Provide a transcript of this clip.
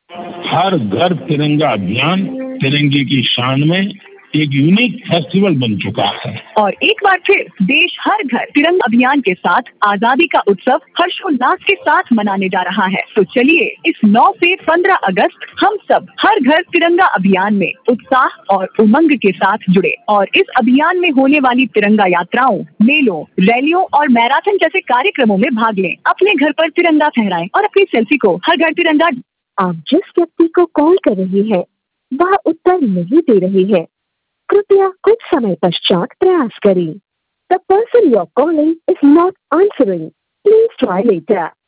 हर घर तिरंगा अभियान तिरंगे की शान में एक यूनिक फेस्टिवल बन चुका है। और एक बार फिर देश हर घर तिरंगा अभियान के साथ आजादी का उत्सव हर्षोल्लास के साथ मनाने जा रहा है। तो चलिए इस 9 से 15 अगस्त हम सब हर घर तिरंगा अभियान में उत्साह और उमंग के साथ जुड़े और इस अभियान में होने वाली तिरंगा यात्राओं, मेलों, रैलियों और मैराथन जैसे कार्यक्रमों में भाग लें। अपने घर पर तिरंगा फहराएं और अपनी सेल्फी को हर घर तिरंगा। आप जिस व्यक्ति को कॉल कर रही है वह उत्तर नहीं दे रही है, कृपया कुछ समय पश्चात प्रयास करें। The person you're calling is not answering. Please try later.